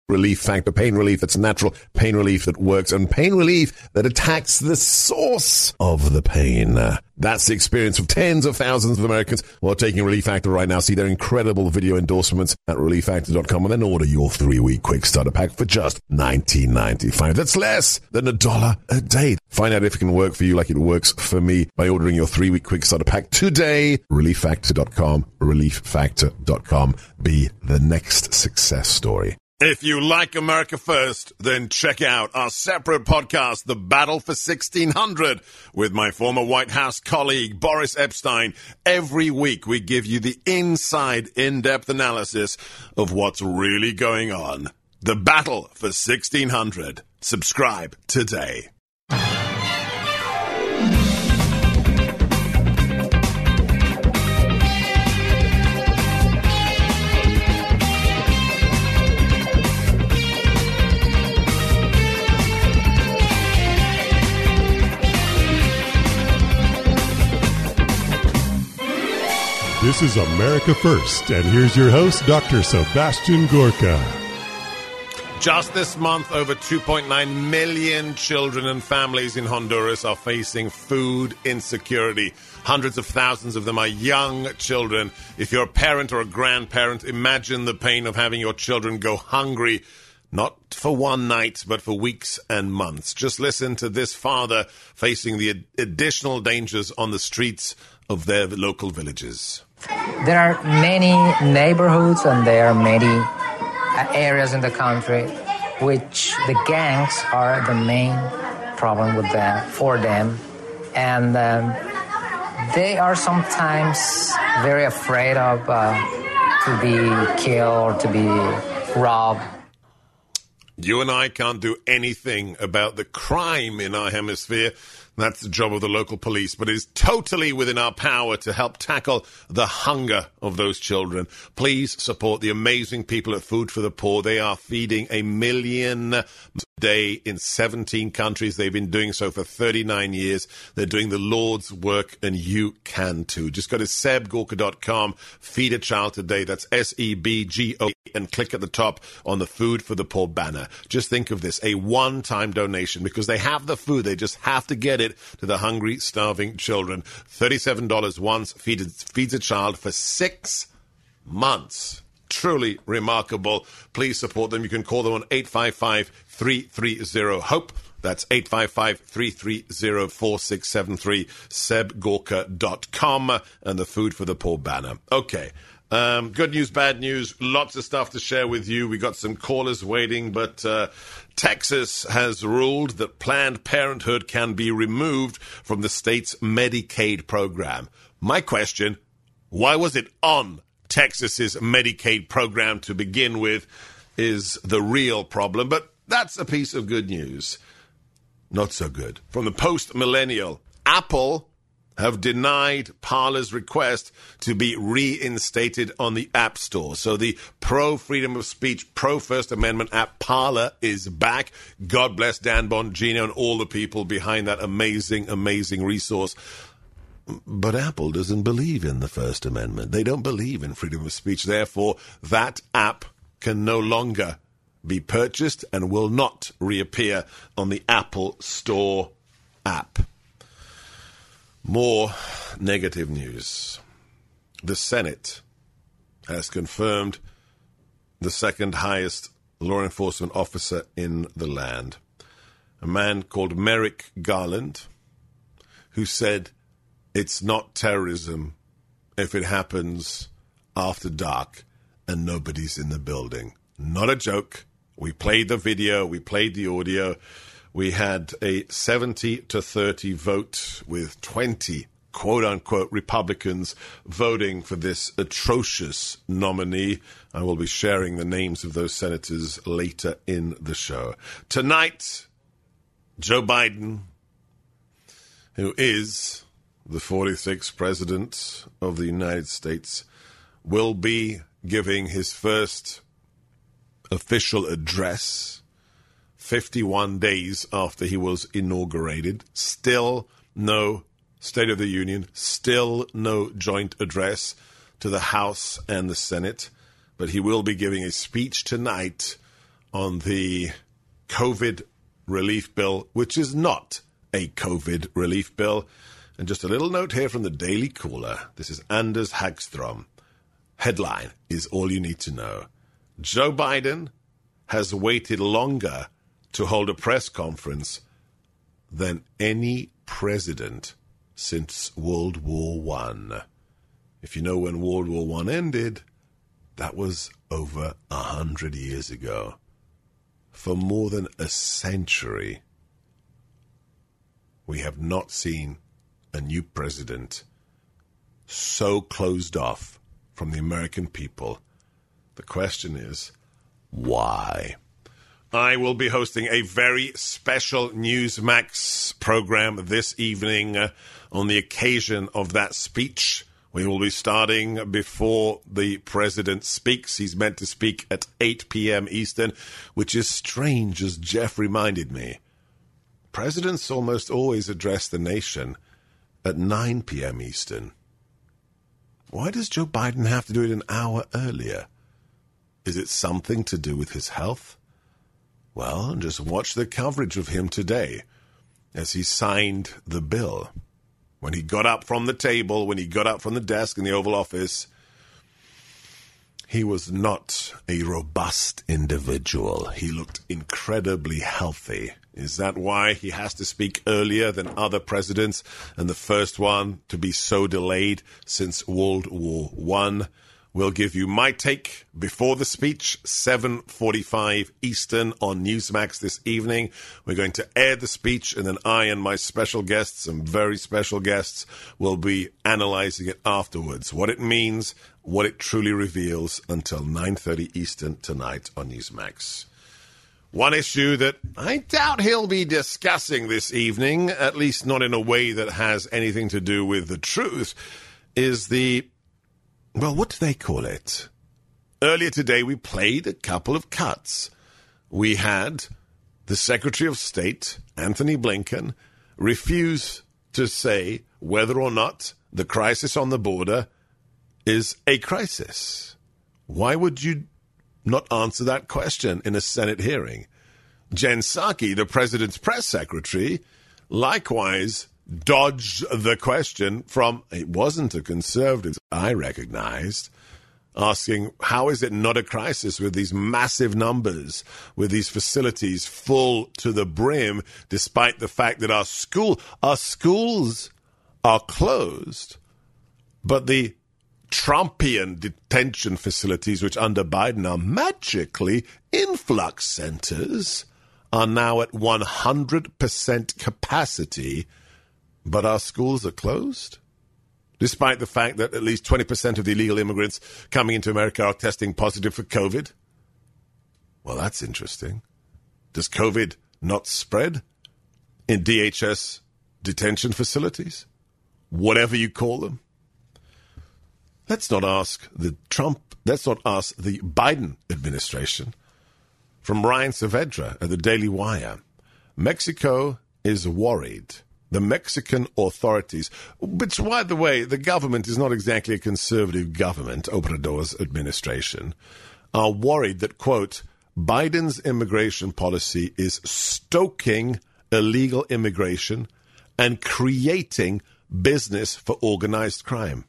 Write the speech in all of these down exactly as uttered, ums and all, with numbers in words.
Relief Factor. Pain relief that's natural, pain relief that works, and pain relief that attacks the source of the pain. That's the experience of tens of thousands of Americans who are taking Relief Factor right now. See their incredible video endorsements at relief factor dot com and then order your three-week quick starter pack for just nineteen ninety-five. That's less than a dollar a day. Find out if it can work for you like it works for me by ordering your three-week quick starter pack today. relief factor dot com. relief factor dot com. Be the next success story. If you like America First, then check out our separate podcast, The Battle for sixteen hundred, with my former White House colleague, Boris Epstein. Every week, we give you the inside, in-depth analysis of what's really going on. The Battle for sixteen hundred. Subscribe today. This is America First, and here's your host, Doctor Sebastian Gorka. Just this month, over two point nine million children and families in Honduras are facing food insecurity. Hundreds of thousands of them are young children. If you're a parent or a grandparent, imagine the pain of having your children go hungry, not for one night, but for weeks and months. Just listen to this father facing the additional dangers on the streets of their local villages. There are many neighborhoods and there are many areas in the country which the gangs are the main problem with them, for them. And um, they are sometimes very afraid of uh, to be killed or to be robbed. You and I can't do anything about the crime in our hemisphere. That's the job of the local police, but it is totally within our power to help tackle the hunger of those children. Please support the amazing people at Food for the Poor. They are feeding a million a day in seventeen countries. They've been doing so for thirty-nine years. They're doing the Lord's work, and you can too. Just go to seb gorka dot com, feed a child today. That's S E B G O, and click at the top on the Food for the Poor banner. Just think of this, a one-time donation, because they have the food. They just have to get it to the hungry, starving children. thirty-seven dollars once feeds, feeds a child for six months. Truly remarkable. Please support them. You can call them on eight five five, three three zero, HOPE. That's eight five five, three three zero, four six seven three, seb gorka dot com, and the Food for the Poor banner. Okay. Um, good news, bad news, lots of stuff to share with you. We got some callers waiting, but uh, Texas has ruled that Planned Parenthood can be removed from the state's Medicaid program. My question, why was it on Texas's Medicaid program to begin with, is the real problem. But that's a piece of good news. Not so good. From the Post-Millennial, Apple have denied Parler's request to be reinstated on the App Store. So the pro-freedom of speech, pro-First Amendment app Parler is back. God bless Dan Bongino and all the people behind that amazing, amazing resource. But Apple doesn't believe in the First Amendment. They don't believe in freedom of speech. Therefore, that app can no longer be purchased and will not reappear on the Apple Store app. More negative news. The Senate has confirmed the second highest law enforcement officer in the land, a man called Merrick Garland, who said it's not terrorism if it happens after dark and nobody's in the building. Not a joke. We played the video. We played the audio. We had a seventy to thirty vote with twenty quote-unquote Republicans voting for this atrocious nominee. I will be sharing the names of those senators later in the show. Tonight, Joe Biden, who is the forty-sixth president of the United States, will be giving his first official address fifty-one days after he was inaugurated. Still no State of the Union, still no joint address to the House and the Senate, but he will be giving a speech tonight on the COVID relief bill, which is not a COVID relief bill. And just a little note here from the Daily Caller. This is Anders Hagstrom. Headline is all you need to know. Joe Biden has waited longer to hold a press conference than any president since World War One. If you know when World War One ended, that was over a hundred years ago. For more than a century, we have not seen a new president so closed off from the American people. The question is, why? I will be hosting a very special Newsmax program this evening uh, on the occasion of that speech. We will be starting before the president speaks. He's meant to speak at eight p.m. Eastern, which is strange, as Jeff reminded me. Presidents almost always address the nation at nine p.m. Eastern. Why does Joe Biden have to do it an hour earlier? Is it something to do with his health? Well, just watch the coverage of him today as he signed the bill. When he got up from the table, when he got up from the desk in the Oval Office, he was not a robust individual. He looked incredibly healthy. Is that why he has to speak earlier than other presidents and the first one to be so delayed since World War One? We'll give you my take before the speech, seven forty-five Eastern on Newsmax this evening. We're going to air the speech, and then I and my special guests, some very special guests, will be analyzing it afterwards. What it means, what it truly reveals, until nine thirty Eastern tonight on Newsmax. One issue that I doubt he'll be discussing this evening, at least not in a way that has anything to do with the truth, is the, well, what do they call it? Earlier today, we played a couple of cuts. We had the Secretary of State, Anthony Blinken, refuse to say whether or not the crisis on the border is a crisis. Why would you not answer that question in a Senate hearing? Jen Psaki, the president's press secretary, likewise dodged the question from, it wasn't a conservative I recognized, asking, how is it not a crisis with these massive numbers, with these facilities full to the brim, despite the fact that our school, our schools are closed, but the Trumpian detention facilities, which under Biden are magically influx centers, are now at one hundred percent capacity, but our schools are closed? Despite the fact that at least twenty percent of the illegal immigrants coming into America are testing positive for COVID? Well, that's interesting. Does COVID not spread in D H S detention facilities? Whatever you call them? Let's not ask the Trump, let's not ask the Biden administration. From Ryan Saavedra at the Daily Wire, Mexico is worried. The Mexican authorities, which, by the way, the government is not exactly a conservative government, Obrador's administration, are worried that, quote, Biden's immigration policy is stoking illegal immigration and creating business for organized crime.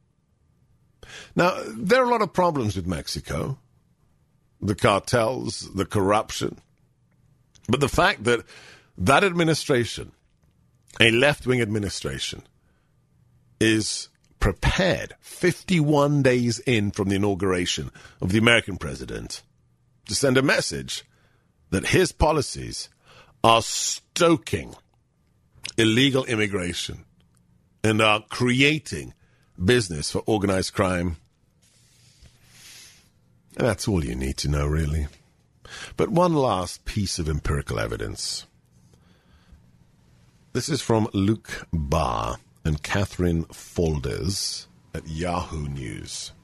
Now, there are a lot of problems with Mexico, the cartels, the corruption, but the fact that that administration, a left-wing administration, is prepared fifty-one days in from the inauguration of the American president to send a message that his policies are stoking illegal immigration and are creating business for organized crime. And that's all you need to know, really. But one last piece of empirical evidence. This is from Luke Barr and Catherine Folders at Yahoo News.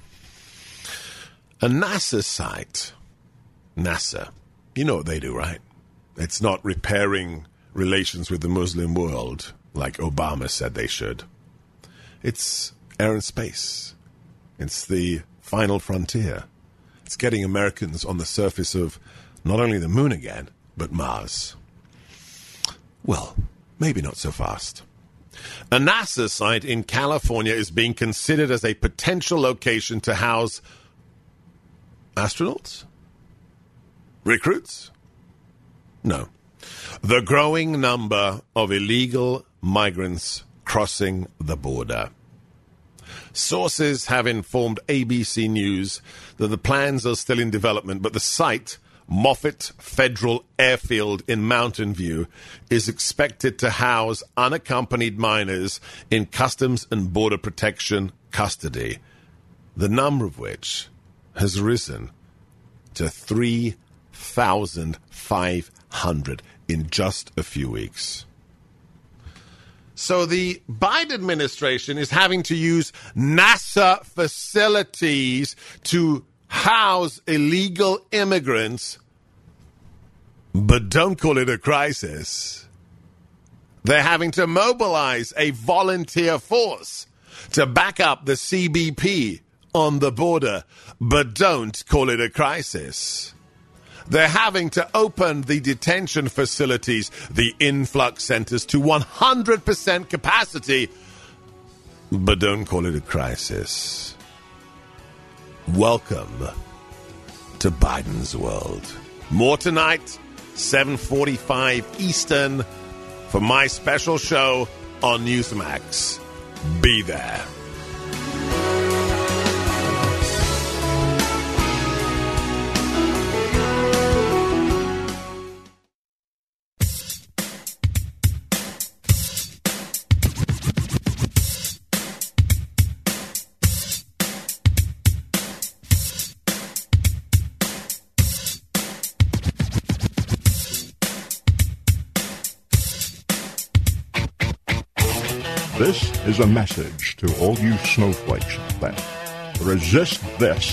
A NASA site, NASA, you know what they do, right? It's not repairing relations with the Muslim world like Obama said they should. It's air and space. It's the final frontier. It's getting Americans on the surface of not only the moon again, but Mars. Well, maybe not so fast. A NASA site in California is being considered as a potential location to house astronauts? Recruits? No. The growing number of illegal migrants crossing the border. Sources have informed A B C News that the plans are still in development, but the site, Moffett Federal Airfield in Mountain View, is expected to house unaccompanied minors in Customs and Border Protection custody, the number of which has risen to three thousand five hundred in just a few weeks. So the Biden administration is having to use NASA facilities to house illegal immigrants, but don't call it a crisis. They're having to mobilize a volunteer force to back up the C B P on the border, but don't call it a crisis. They're having to open the detention facilities, the influx centers, to one hundred percent capacity, but don't call it a crisis. Welcome to Biden's world. More tonight, seven forty-five Eastern, for my special show on Newsmax. Be there. This is a message to all you snowflakes out there. Resist this.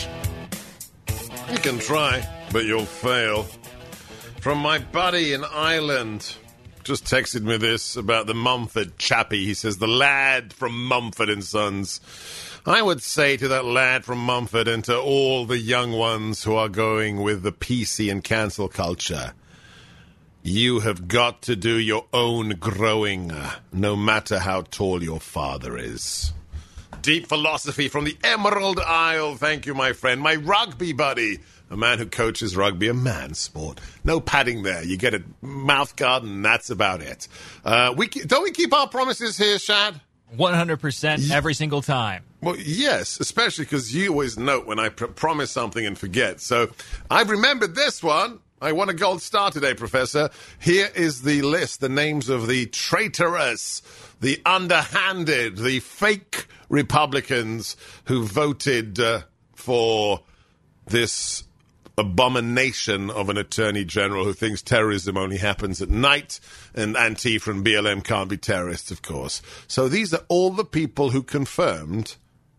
You can try, but you'll fail. From my buddy in Ireland, just texted me this about the Mumford chappie. He says, the lad from Mumford and Sons. I would say to that lad from Mumford and to all the young ones who are going with the P C and cancel culture, you have got to do your own growing, no matter how tall your father is. Deep philosophy from the Emerald Isle. Thank you, my friend. My rugby buddy. A man who coaches rugby, a man's sport. No padding there. You get a mouth guard, and that's about it. Uh, we Don't we keep our promises here, Shad? one hundred percent every single time. Well, yes, especially because you always note when I pr- promise something and forget. So I've remembered this one. I won a gold star today, Professor. Here is the list, the names of the traitorous, the underhanded, the fake Republicans who voted uh, for this abomination of an attorney general who thinks terrorism only happens at night and Antifa and B L M can't be terrorists, of course. So these are all the people who confirmed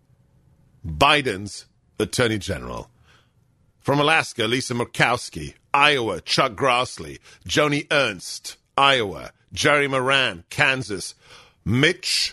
Biden's attorney general. From Alaska, Lisa Murkowski. Iowa, Chuck Grassley. Joni Ernst, Iowa. Jerry Moran, Kansas. Mitch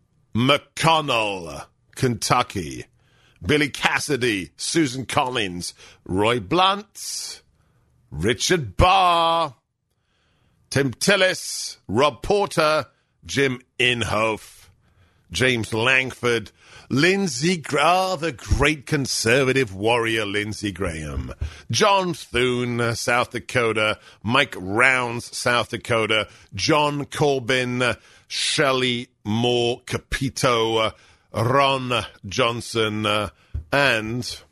McConnell, Kentucky. Billy Cassidy, Susan Collins. Roy Blunt. Richard Barr. Tim Tillis. Rob Porter. Jim Inhofe. James Langford. Lindsey Graham, the great conservative warrior Lindsey Graham. John Thune, South Dakota. Mike Rounds, South Dakota. John Corbyn. Shelley Moore Capito. Ron Johnson. Uh, and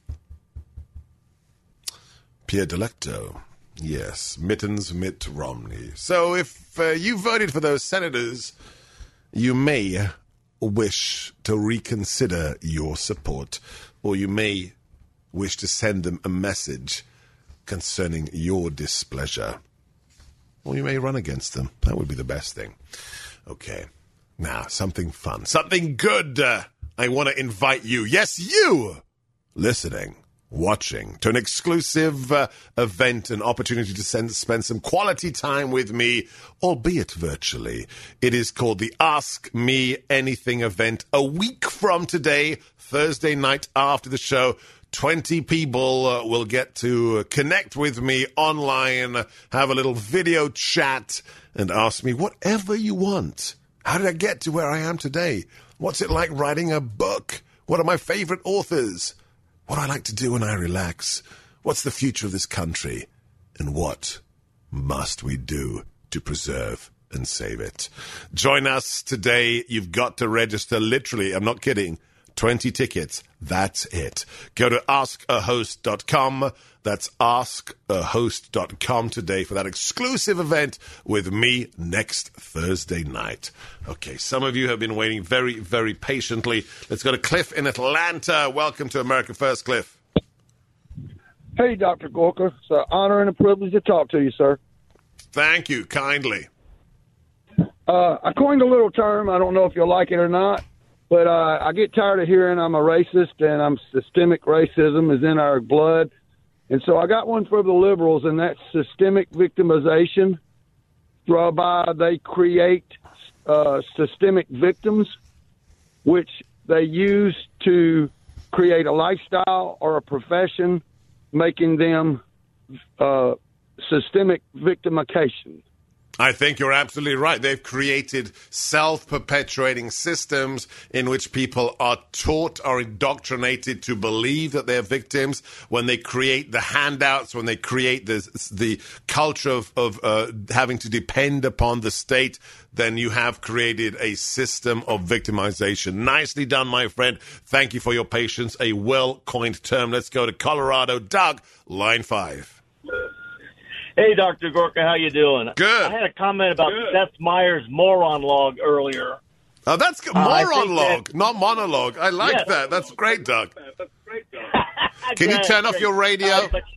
Pierre Delecto. Yes, Mittens Mitt Romney. So if uh, you voted for those senators, you may wish to reconsider your support, or you may wish to send them a message concerning your displeasure. Or you may run against them. That would be the best thing. Okay. Now, something fun. Something good. Uh, I want to invite you, yes, you, listening, watching, to an exclusive uh, event, an opportunity to send, spend some quality time with me, albeit virtually. It is called the Ask Me Anything event. A week from today, Thursday night after the show, twenty people uh, will get to connect with me online, have a little video chat, and ask me whatever you want. How did I get to where I am today? What's it like writing a book? What are my favorite authors? What do I like to do when I relax? What's the future of this country? And what must we do to preserve and save it? Join us today. You've got to register. Literally, I'm not kidding. twenty tickets. That's it. Go to ask a host dot com. That's ask a host dot com today for that exclusive event with me next Thursday night. Okay, some of you have been waiting very, very patiently. Let's go to Cliff in Atlanta. Welcome to America First, Cliff. Hey, Doctor Gorka. It's an honor and a privilege to talk to you, sir. Thank you, kindly. Uh, I coined a little term. I don't know if you'll like it or not, but uh, I get tired of hearing I'm a racist and I'm systemic racism is in our blood. And so I got one for the liberals, and that's systemic victimization, whereby they create uh, systemic victims, which they use to create a lifestyle or a profession, making them uh, systemic victimication. I think you're absolutely right. They've created self-perpetuating systems in which people are taught or indoctrinated to believe that they're victims. When they create the handouts, when they create the, the culture of, of uh, having to depend upon the state, then you have created a system of victimization. Nicely done, my friend. Thank you for your patience. A well-coined term. Let's go to Colorado. Doug, line five. Hey, Doctor Gorka, how you doing? Good. I had a comment about Good. Seth Meyers' moron log earlier. Oh, that's good. Uh, moron log, that, not monologue. I like yes. that. That's great, Doug. That's great, Doug. Can you turn off your radio? Uh, but,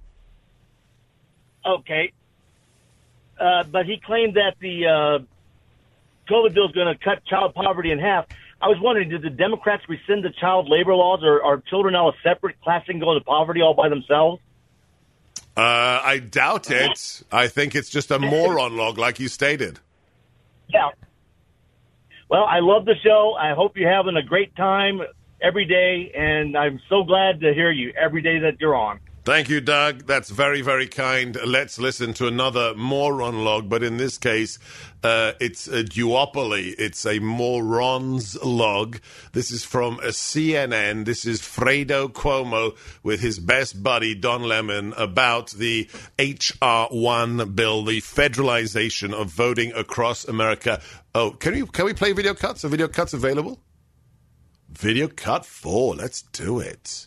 okay. Uh, but he claimed that the uh, COVID bill is going to cut child poverty in half. I was wondering, did the Democrats rescind the child labor laws, or are children now a separate class and go into poverty all by themselves? Uh, I doubt it. I think it's just a moron log, like you stated. Yeah. Well, I love the show. I hope you're having a great time every day, and I'm so glad to hear you every day that you're on. Thank you, Doug. That's very, very kind. Let's listen to another moron log, but in this case, uh, it's a duopoly. It's a morons log. This is from a C N N. This is Fredo Cuomo with his best buddy, Don Lemon, about the H R one bill, the federalization of voting across America. Oh, can we, can we play video cuts? Are video cuts available? Video cut four. Let's do it.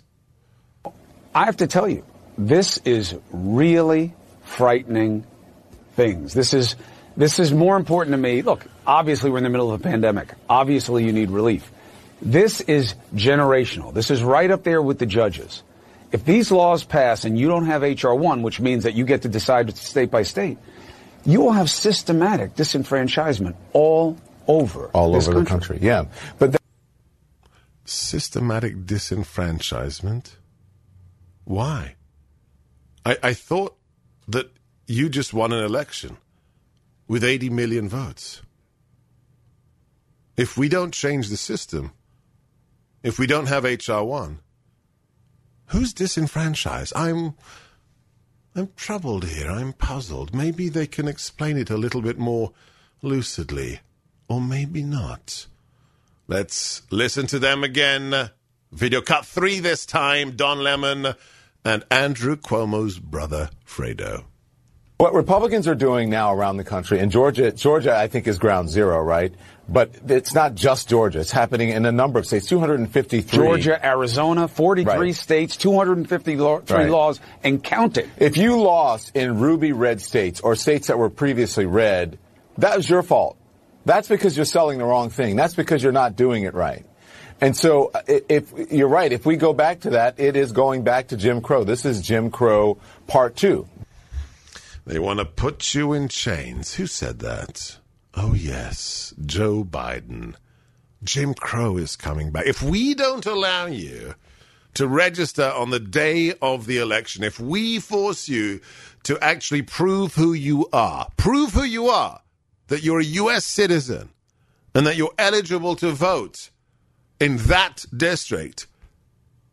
I have to tell you, this is really frightening things. This is this is more important to me. Look, obviously we're in the middle of a pandemic. Obviously you need relief. This is generational. This is right up there with the judges. If these laws pass and you don't have H R one, which means that you get to decide state by state, you will have systematic disenfranchisement all over all this over country. the country. Yeah, but th- systematic disenfranchisement. Why? I, I thought that you just won an election with eighty million votes. If we don't change the system, if we don't have H R one, who's disenfranchised? I'm, I'm troubled here. I'm puzzled. Maybe they can explain it a little bit more lucidly, or maybe not. Let's listen to them again. Video cut three this time. Don Lemon and Andrew Cuomo's brother, Fredo. What Republicans are doing now around the country, and Georgia, Georgia, I think, is ground zero, right? But it's not just Georgia. It's happening in a number of states, two hundred fifty-three. Georgia, Arizona, forty-three right. states, two hundred fifty-three right. laws, and counting. If you lost in ruby red states or states that were previously red, that was your fault. That's because you're selling the wrong thing. That's because you're not doing it right. And so if you're right, if we go back to that, it is going back to Jim Crow. This is Jim Crow part two. They want to put you in chains. Who said that? Oh, yes, Joe Biden. Jim Crow is coming back. If we don't allow you to register on the day of the election, if we force you to actually prove who you are, prove who you are, that you're a U S citizen and that you're eligible to vote in that district,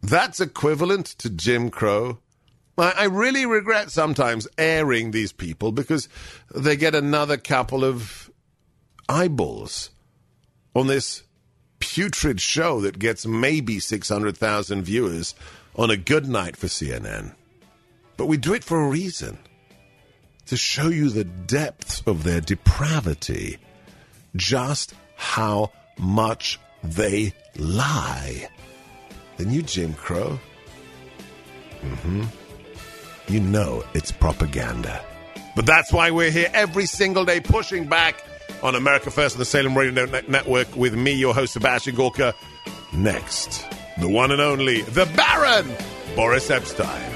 That's equivalent to Jim Crow. I, I really regret sometimes airing these people because they get another couple of eyeballs on this putrid show that gets maybe six hundred thousand viewers on a good night for C N N. But we do it for a reason. To show you the depths of their depravity. Just how much they lie. The new Jim Crow? Mm-hmm. You know it's propaganda. But that's why we're here every single day pushing back on America First and the Salem Radio Network with me, your host, Sebastian Gorka. Next, the one and only, the Baron, Boris Epshteyn.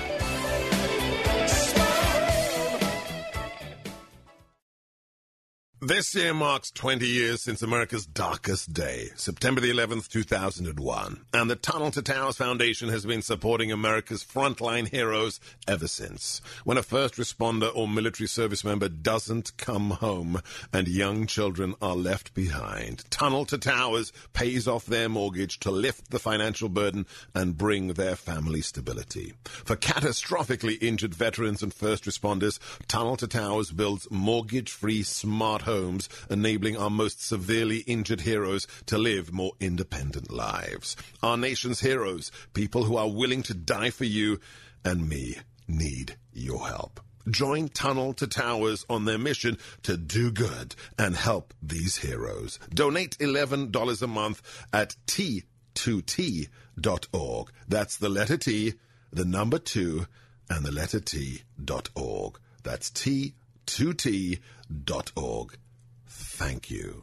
This year marks twenty years since America's darkest day, September the eleventh, two thousand one. And the Tunnel to Towers Foundation has been supporting America's frontline heroes ever since. When a first responder or military service member doesn't come home and young children are left behind, Tunnel to Towers pays off their mortgage to lift the financial burden and bring their family stability. For catastrophically injured veterans and first responders, Tunnel to Towers builds mortgage-free smart homes. Homes, enabling our most severely injured heroes to live more independent lives. Our nation's heroes, people who are willing to die for you and me, need your help. Join Tunnel to Towers on their mission to do good and help these heroes. Donate eleven dollars a month at T two T dot org. That's the letter T, the number two, and the letter T dot org. That's T two T dot org. Thank you.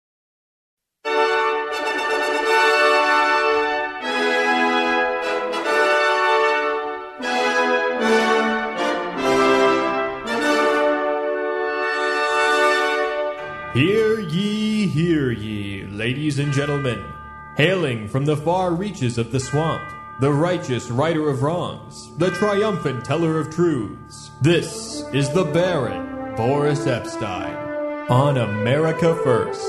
Hear ye, hear ye, ladies and gentlemen. Hailing from the far reaches of the swamp, the righteous righter of wrongs, the triumphant teller of truths. This is the Baron, Boris Epshteyn. On America First.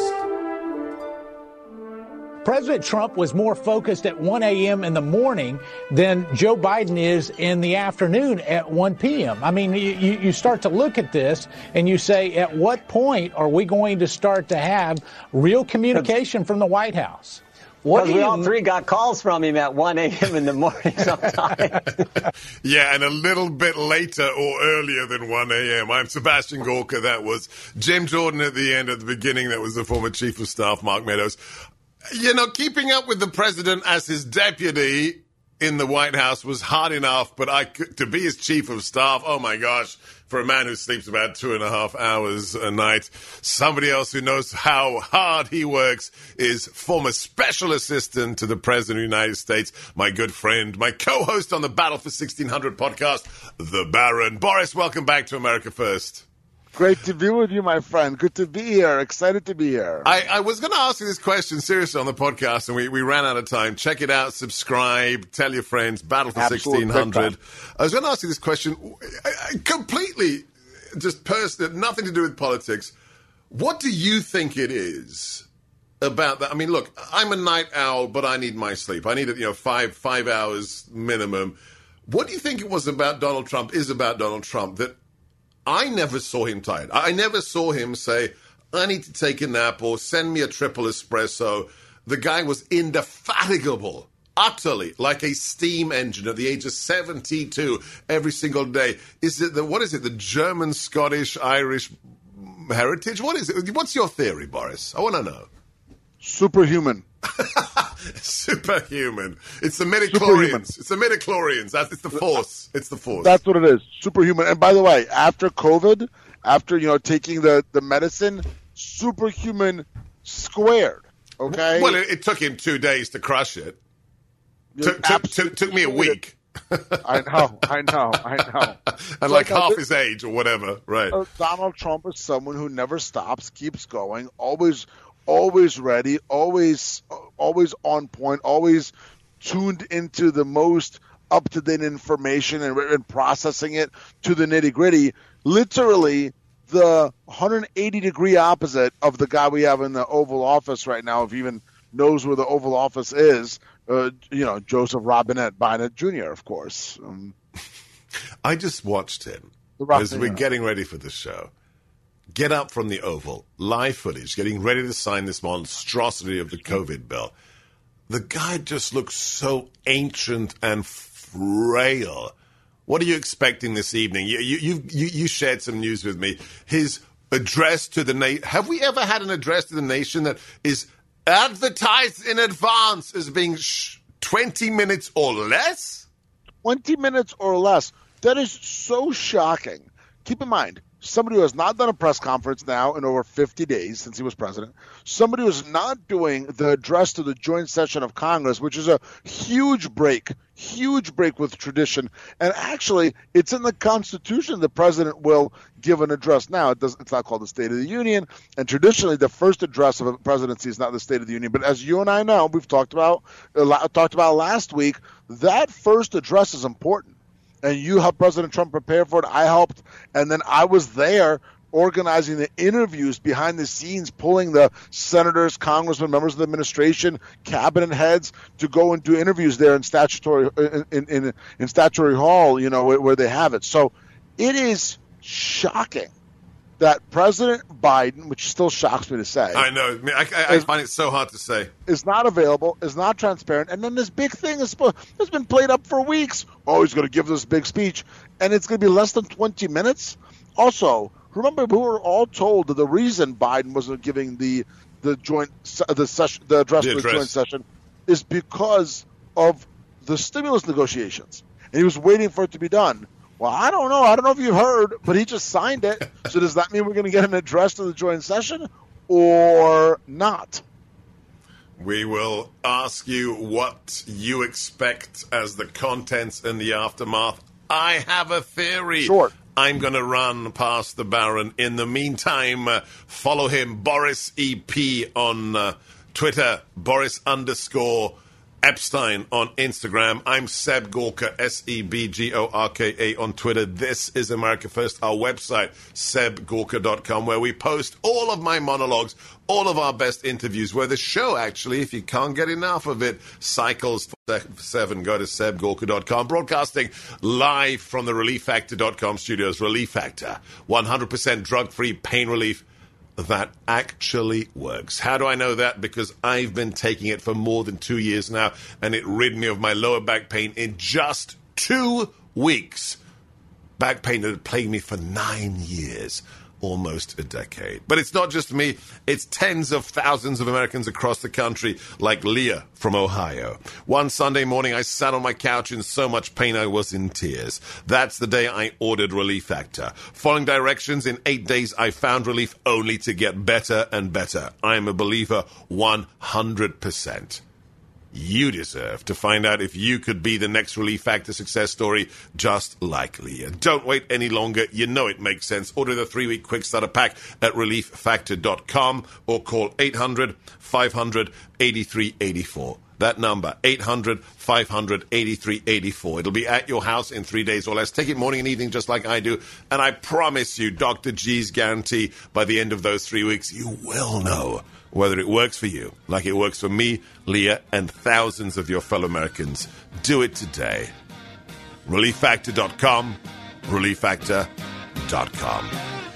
President Trump was more focused at one a.m. in the morning than Joe Biden is in the afternoon at one p.m. I mean, you, you start to look at this and you say, at what point are we going to start to have real communication from the White House? Because we all three got calls from him at one a.m. in the morning sometimes. Yeah, and a little bit later or earlier than one a.m. I'm Sebastian Gorka. That was Jim Jordan at the end. At the beginning, that was the former Chief of Staff, Mark Meadows. You know, keeping up with the president as his deputy in the White House was hard enough, but I could, to be his Chief of Staff, oh my gosh, for a man who sleeps about two and a half hours a night, somebody else who knows how hard he works is former Special Assistant to the President of the United States, my good friend, my co-host on the Battle for sixteen hundred podcast, the Baron. Boris, welcome back to America First. Great to be with you, my friend. Good to be here. Excited to be here. I, I was going to ask you this question seriously on the podcast, and we, we ran out of time. Check it out, subscribe, tell your friends, Battle for sixteen hundred. I was going to ask you this question I, I, completely, just personal, nothing to do with politics. What do you think it is about that? I mean, look, I'm a night owl, but I need my sleep. I need, you know, five five hours minimum. What do you think it was about Donald Trump, is about Donald Trump, that I never saw him tired. I never saw him say, I need to take a nap or send me a triple espresso. The guy was indefatigable, utterly, like a steam engine at the age of seventy-two every single day. Is it the, what is it, the German, Scottish, Irish heritage? What is it? What's your theory, Boris? I want to know. Superhuman. Superhuman. It's the midichlorians. It's the midichlorians. That's it's the force. It's the force. That's what it is. Superhuman. And by the way, after COVID, after you know taking the, the medicine, superhuman squared. Okay. Well, it, it took him two days to crush it. Took, took, took, took me a week. I know. I know. I know. And so like half this, his age or whatever. Right. Uh, Donald Trump is someone who never stops, keeps going, always. Always ready, always always on point, always tuned into the most up-to-date information and, and processing it to the nitty-gritty. Literally the one hundred eighty degree opposite of the guy we have in the Oval Office right now, if you even knows where the Oval Office is. Uh, you know, Joseph Robinette Biden Junior, of course. Um, I just watched him rough, as we're you know. getting ready for the show. Get up from the Oval, live footage, getting ready to sign this monstrosity of the COVID bill. The guy just looks so ancient and frail. What are you expecting this evening? You you you, you shared some news with me. His address to the nation. Have we ever had an address to the nation that is advertised in advance as being sh- twenty minutes or less? twenty minutes or less. That is so shocking. Keep in mind, somebody who has not done a press conference now in over fifty days since he was president, somebody who is not doing the address to the joint session of Congress, which is a huge break, huge break with tradition. And actually, it's in the Constitution the president will give an address. Now, it does, it's not called the State of the Union, and traditionally the first address of a presidency is not the State of the Union. But as you and I know, we've talked about, uh, talked about last week, that first address is important. And you helped President Trump prepare for it. I helped. And then I was there organizing the interviews behind the scenes, pulling the senators, congressmen, members of the administration, cabinet heads to go and do interviews there in statutory in, in, in statutory hall, you know, where, where they have it. So it is shocking that President Biden, which still shocks me to say. I know. I, I, I find it so hard to say. Is not available, is not transparent. And then this big thing is has been played up for weeks. Oh, he's going to give this big speech. And it's going to be less than twenty minutes. Also, remember, we were all told that the reason Biden wasn't giving the the joint the session, the address the to the address. joint session is because of the stimulus negotiations. And he was waiting for it to be done. Well, I don't know. I don't know if you've heard, but he just signed it. So does that mean we're going to get an address to the joint session or not? We will ask you what you expect as the contents in the aftermath. I have a theory. Sure. I'm going to run past the Baron. In the meantime, uh, follow him, Boris E P on uh, Twitter, Boris underscore Epstein on Instagram. I'm Seb Gorka, S E B G O R K A on Twitter. This is America First, our website, seb gorka dot com, where we post all of my monologues, all of our best interviews, where the show, actually, if you can't get enough of it, cycles for seven. Go to seb gorka dot com. Broadcasting live from the relief factor dot com studios. Relief Factor, one hundred percent drug-free pain relief that actually works. How do I know that? Because I've been taking it for more than two years now, and it rid me of my lower back pain in just two weeks. Back pain that had plagued me for nine years, almost a decade. But it's not just me. It's tens of thousands of Americans across the country, like Leah from Ohio. One Sunday morning, I sat on my couch in so much pain I was in tears. That's the day I ordered Relief Factor. Following directions, in eight days, I found relief only to get better and better. I am a believer one hundred percent. You deserve to find out if you could be the next Relief Factor success story just like Leah. Don't wait any longer. You know it makes sense. Order the three-week quick starter pack at relief factor dot com or call eight hundred, five hundred, eighty-three eighty-four. That number, eight hundred, five hundred, eighty-three eighty-four. It'll be at your house in three days or less. Take it morning and evening just like I do. And I promise you, Doctor G's guarantee, by the end of those three weeks, you will know whether it works for you, like it works for me, Leah, and thousands of your fellow Americans. Do it today. relief factor dot com, relief factor dot com.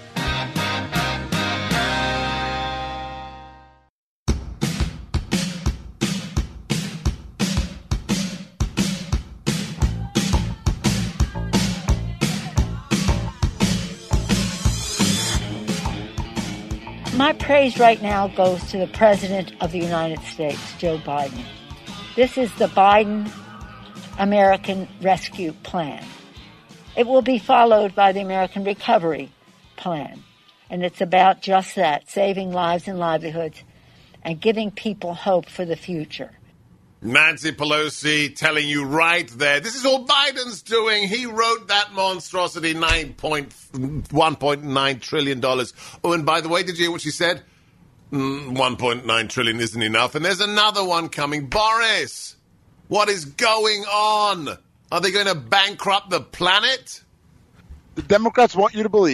My praise right now goes to the President of the United States, Joe Biden. This is the Biden American Rescue Plan. It will be followed by the American Recovery Plan. And it's about just that, saving lives and livelihoods and giving people hope for the future. Nancy Pelosi telling you right there, this is all Biden's doing. He wrote that monstrosity, one point nine trillion dollars. Oh, and by the way, did you hear what she said? Mm, one point nine trillion dollars isn't enough. And there's another one coming. Boris, what is going on? Are they going to bankrupt the planet? The Democrats want you to believe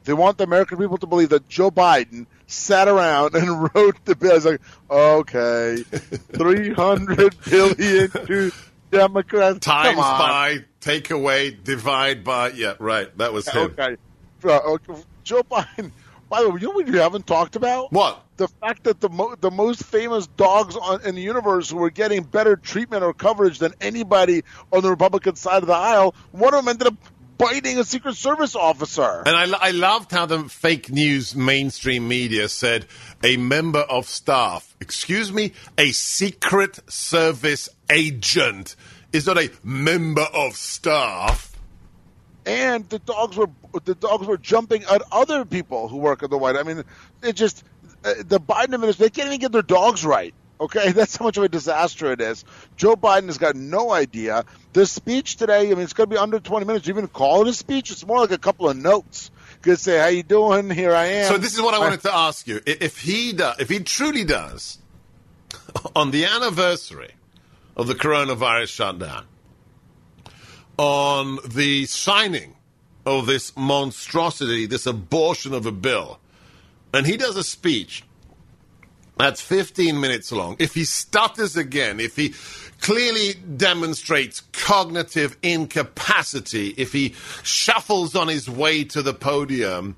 They want the American people to believe that Joe Biden sat around and wrote the bill. It's like, okay, three hundred billion to Democrats. Times Come on. by, take away, divide by. Yeah, right. That was him. Okay. Uh, okay. Joe Biden. By the way, you know what you haven't talked about? What? The fact that the mo- the most famous dogs on, in the universe who were getting better treatment or coverage than anybody on the Republican side of the aisle, one of them ended up biting a Secret Service officer. And I, I loved how the fake news mainstream media said a member of staff, excuse me, a Secret Service agent is not a member of staff. And the dogs were the dogs were jumping at other people who work at the White House. I mean, it just uh, the Biden administration, they can't even get their dogs right. Okay, that's how much of a disaster it is. Joe Biden has got no idea. The speech today, I mean, it's going to be under twenty minutes. You even call it a speech? It's more like a couple of notes. You could say, how you doing? Here I am. So this is what I wanted to ask you. If he does, if he truly does, on the anniversary of the coronavirus shutdown, on the signing of this monstrosity, this abortion of a bill, and he does a speech that's fifteen minutes long, if he stutters again, if he clearly demonstrates cognitive incapacity, if he shuffles on his way to the podium,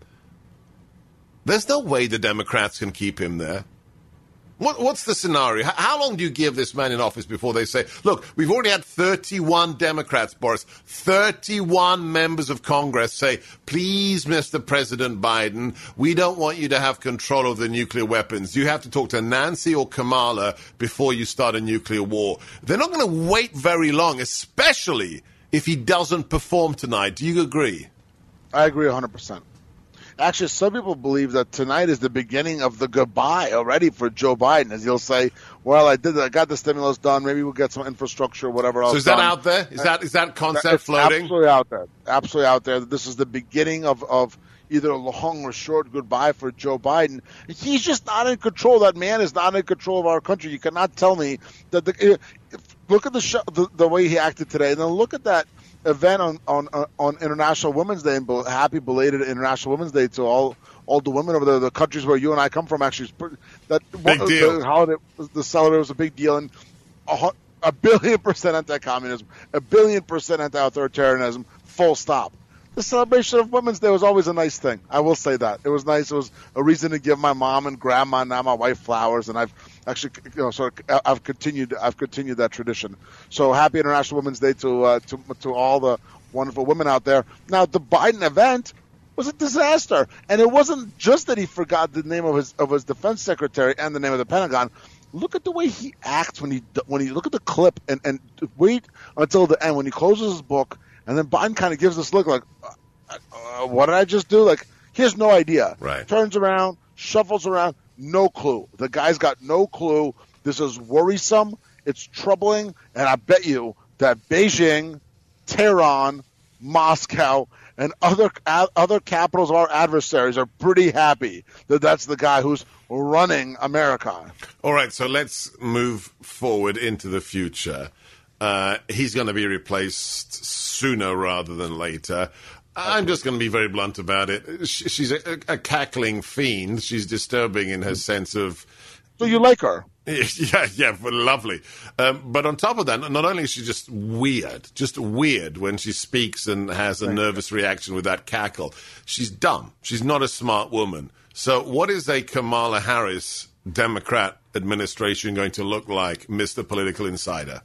there's no way the Democrats can keep him there. What, what's the scenario? How, how long do you give this man in office before they say, look, we've already had thirty-one Democrats, Boris, thirty-one members of Congress say, please, Mister President Biden, we don't want you to have control of the nuclear weapons. You have to talk to Nancy or Kamala before you start a nuclear war. They're not going to wait very long, especially if he doesn't perform tonight. Do you agree? I agree one hundred percent. Actually, some people believe that tonight is the beginning of the goodbye already for Joe Biden, as he'll say, well, I did, I got the stimulus done. Maybe we'll get some infrastructure, whatever else. So is that done. out there? Is that is that concept it's floating? Absolutely out there. Absolutely out there. This is the beginning of, of either a long or short goodbye for Joe Biden. He's just not in control. That man is not in control of our country. You cannot tell me that the if, look at the, show, the the way he acted today, and then look at that event on on on International Women's Day, and happy belated International Women's Day to all all the women over there, the countries where you and I come from. Actually, that big one, deal. The holiday, the celebrate was a big deal, and a, a billion percent anti-communism, a billion percent anti-authoritarianism. Full stop. The celebration of Women's Day was always a nice thing. I will say that it was nice. It was a reason to give my mom and grandma and now my wife flowers, and I've actually, you know, sort of, I've continued, I've continued that tradition. So happy International Women's Day to uh, to to all the wonderful women out there. Now, the Biden event was a disaster, and it wasn't just that he forgot the name of his of his defense secretary and the name of the Pentagon. Look at the way he acts when he when he look at the clip and and wait until the end when he closes his book. And then Biden kind of gives this look like, uh, uh, what did I just do? Like, he has no idea. Right. Turns around, shuffles around, no clue. The guy's got no clue. This is worrisome. It's troubling. And I bet you that Beijing, Tehran, Moscow, and other uh, other capitals of our adversaries are pretty happy that that's the guy who's running America. All right, so let's move forward into the future. Uh, he's going to be replaced sooner rather than later. I'm just going to be very blunt about it. She's a, a cackling fiend. She's disturbing in her sense of... So you like her? Yeah, yeah, lovely. Um, but on top of that, not only is she just weird, just weird when she speaks and has a nervous reaction with that cackle, she's dumb. She's not a smart woman. So what is a Kamala Harris Democrat administration going to look like, Mister Political Insider?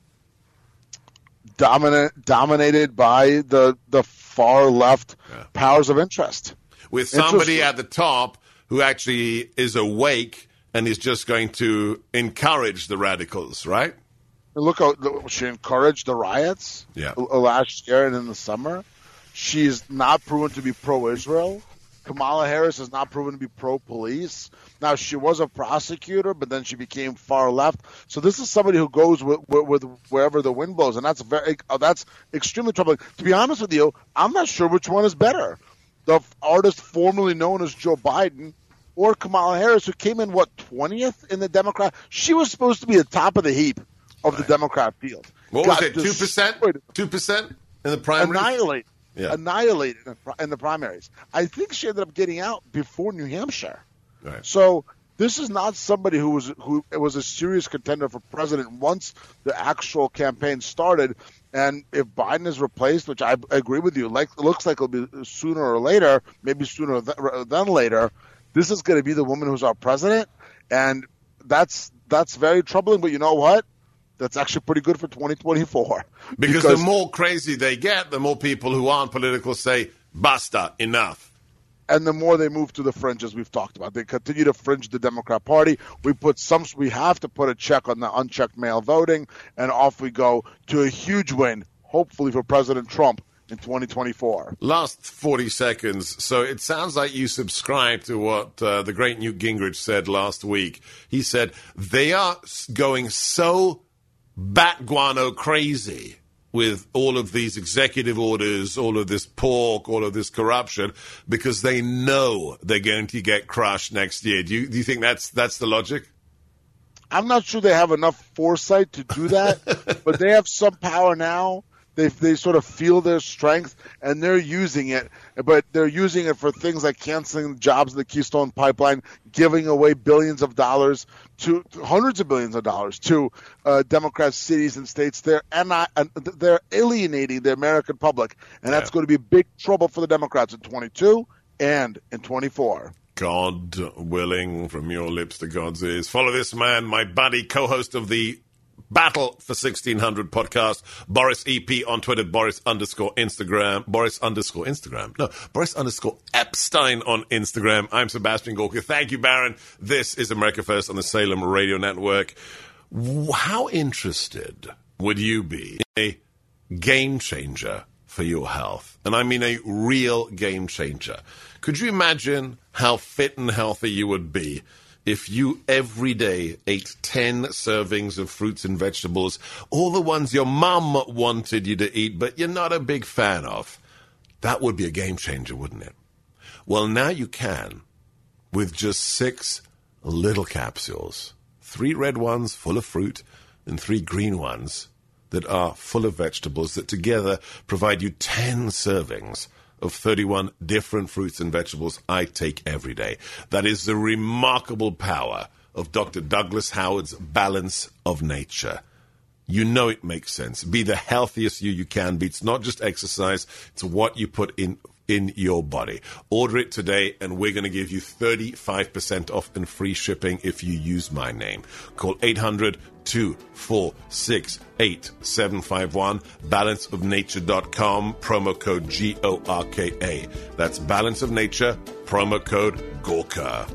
Dominant, dominated by the the far left yeah. powers of interest. With somebody at the top who actually is awake and is just going to encourage the radicals, right? Look, how she encouraged the riots yeah. last year and in the summer. She's not proven to be pro-Israel. Kamala Harris has not proven to be pro-police. Now, she was a prosecutor, but then she became far left. So this is somebody who goes with, with, with wherever the wind blows, and that's very that's extremely troubling. To be honest with you, I'm not sure which one is better. The artist formerly known as Joe Biden or Kamala Harris, who came in, what, twentieth in the Democrat? She was supposed to be the top of the heap of right. the Democrat field. What Got was it, two percent? two percent in the primary? Annihilate. Yeah. annihilated in the- in the primaries. I think she ended up getting out before New Hampshire. Right. So this is not somebody who was who was a serious contender for president once the actual campaign started. And if Biden is replaced, which I agree with you, like it looks like it'll be sooner or later, maybe sooner th- than later, this is going to be the woman who's our president, and that's that's very troubling. But you know what? That's actually pretty good for twenty twenty-four. Because, because the more crazy they get, the more people who aren't political say, basta, enough. And the more they move to the fringe, as we've talked about, they continue to fringe the Democrat Party. We put some, we have to put a check on the unchecked mail voting, and off we go to a huge win, hopefully for President Trump in twenty twenty-four. Last forty seconds. So it sounds like you subscribe to what uh, the great Newt Gingrich said last week. He said they are going so bat guano crazy with all of these executive orders, all of this pork, all of this corruption, because they know they're going to get crushed next year. Do you, do you think that's that's the logic? I'm not sure they have enough foresight to do that, but they have some power now. They they sort of feel their strength, and they're using it, but they're using it for things like canceling jobs in the Keystone Pipeline, giving away billions of dollars to, to hundreds of billions of dollars to uh, Democrat cities and states. They're and they're alienating the American public, and that's yeah. going to be big trouble for the Democrats in twenty-two and in twenty-four. God willing, from your lips to God's ears. Follow this man, my buddy, co-host of the Battle for sixteen hundred podcast, Boris E P on Twitter, Boris underscore Instagram, Boris underscore Instagram, no, Boris underscore Epstein on Instagram. I'm Sebastian Gorka. Thank you, Baron. This is America First on the Salem Radio Network. How interested would you be in a game changer for your health? And I mean a real game changer. Could you imagine how fit and healthy you would be if you every day ate ten servings of fruits and vegetables, all the ones your mum wanted you to eat, but you're not a big fan of? That would be a game changer, wouldn't it? Well, now you can with just six little capsules. Three red ones full of fruit and three green ones that are full of vegetables that together provide you ten servings of thirty-one different fruits and vegetables I take every day. That is the remarkable power of Doctor Douglas Howard's Balance of Nature. You know it makes sense. Be the healthiest you you can be. It's not just exercise. It's what you put in in your body. Order it today, and we're going to give you thirty-five percent off and free shipping if you use my name. Call eight hundred, two four six, eight seven five one, balance of nature dot com, promo code G O R K A. That's Balance of Nature, promo code Gorka.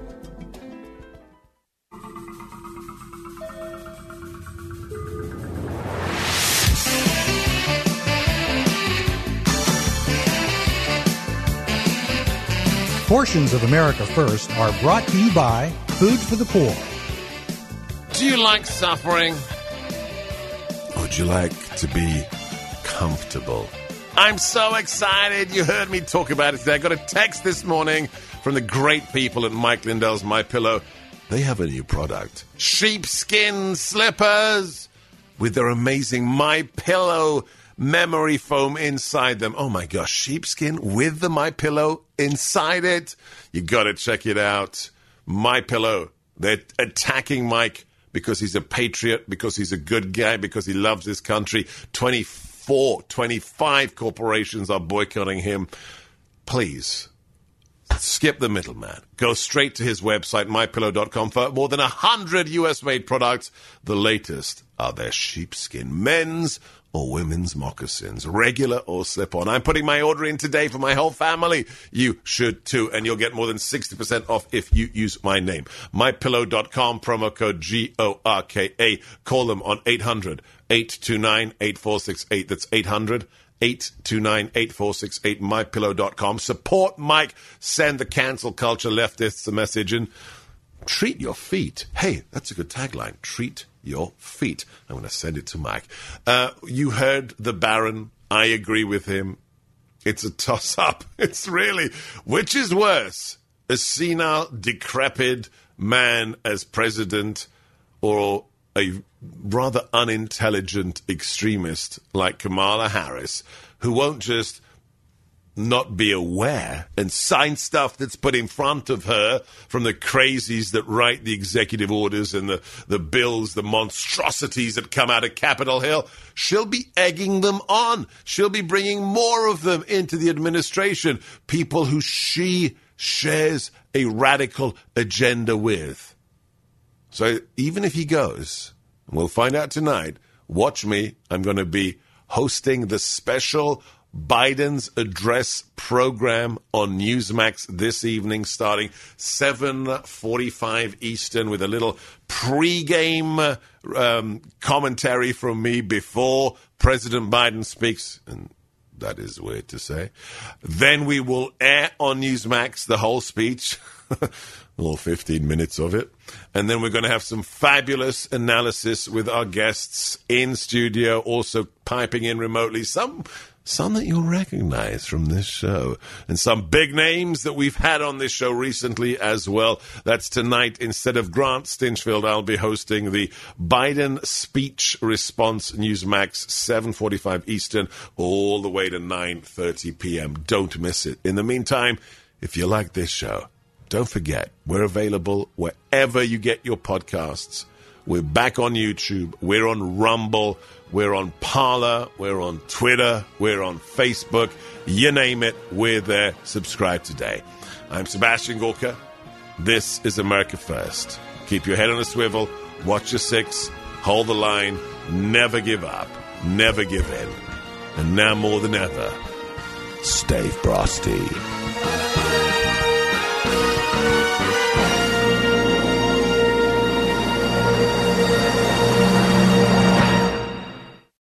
Portions of America First are brought to you by Food for the Poor. Do you like suffering? Or would you like to be comfortable? I'm so excited. You heard me talk about it today. I got a text this morning from the great people at Mike Lindell's MyPillow. They have a new product. Sheepskin slippers with their amazing MyPillow memory foam inside them. Oh my gosh, sheepskin with the MyPillow inside it. You got to check it out. MyPillow. They're attacking Mike because he's a patriot, because he's a good guy, because he loves his country. twenty-four, twenty-five corporations are boycotting him. Please, skip the middleman. Go straight to his website, my pillow dot com, for more than one hundred U S-made products. The latest are their sheepskin men's or women's moccasins, regular or slip-on. I'm putting my order in today for my whole family. You should too, and you'll get more than sixty percent off if you use my name. my pillow dot com, promo code G O R K A. Call them on eight hundred, eight two nine, eight four six eight. That's eight hundred, eight two nine, eight four six eight, my pillow dot com. Support Mike. Send the cancel culture leftists a message and treat your feet. Hey, that's a good tagline. Treat your feet. I'm going to send it to Mike. Uh, you heard the Baron. I agree with him. It's a toss-up. It's really, which is worse, a senile, decrepit man as president or a rather unintelligent extremist like Kamala Harris, who won't just not be aware and sign stuff that's put in front of her from the crazies that write the executive orders and the, the bills, the monstrosities that come out of Capitol Hill, she'll be egging them on. She'll be bringing more of them into the administration, people who she shares a radical agenda with. So even if he goes, and we'll find out tonight, watch me, I'm going to be hosting the special Biden's Address program on Newsmax this evening, starting seven forty-five Eastern, with a little pre-game um, commentary from me before President Biden speaks, and that is weird to say. Then we will air on Newsmax the whole speech, all fifteen minutes of it. And then we're going to have some fabulous analysis with our guests in studio, also piping in remotely. Some some that you'll recognize from this show, and some big names that we've had on this show recently as well. That's tonight. Instead of Grant Stinchfield, I'll be hosting the Biden Speech Response Newsmax, seven forty-five Eastern, all the way to nine thirty p.m. Don't miss it. In the meantime, if you like this show, don't forget, we're available wherever you get your podcasts. We're back on YouTube. We're on Rumble. We're on Parler. We're on Twitter. We're on Facebook. You name it, we're there. Subscribe today. I'm Sebastian Gorka. This is America First. Keep your head on a swivel. Watch your six. Hold the line. Never give up. Never give in. And now more than ever, stay frosty.